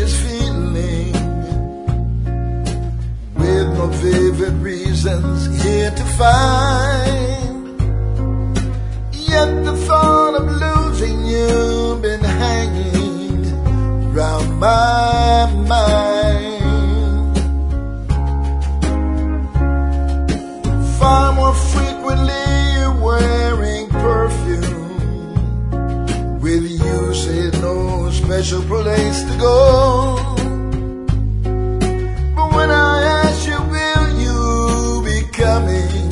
anxious feeling, with no vivid reasons here to find. Yet the thought of losing you been hanging round my mind. Far more frequently you're wearing perfume, with you say no special place to go. But when I ask you, will you be coming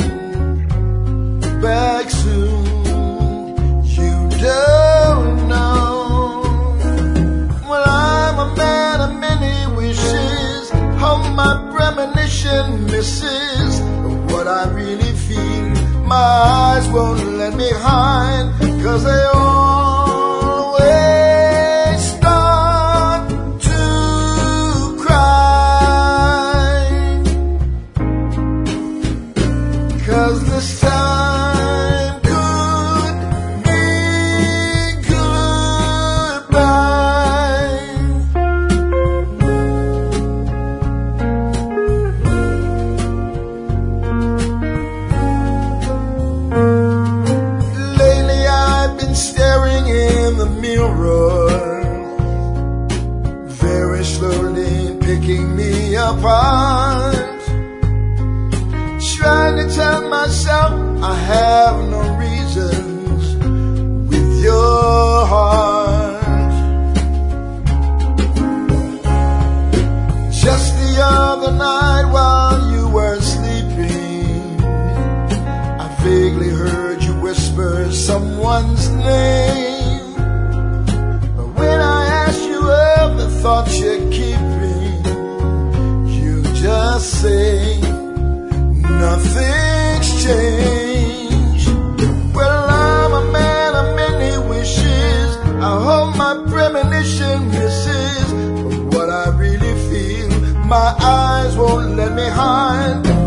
back soon? You don't know. Well, I'm a man of many wishes, how my premonition misses. But what I really feel, my eyes won't let me hide, 'cause they always start to cry. 'Cause this time could be goodbye. Lately I've been staring in the mirror, very slowly picking me apart, trying to tell myself I have no reasons with your heart. Just the other night while you were sleeping, I vaguely heard you whisper someone's name. But when I asked you of the thoughts you're keeping, you just say nothing's changed. Well, I'm a man of many wishes, I hope my premonition misses. But what I really feel, my eyes won't let me hide.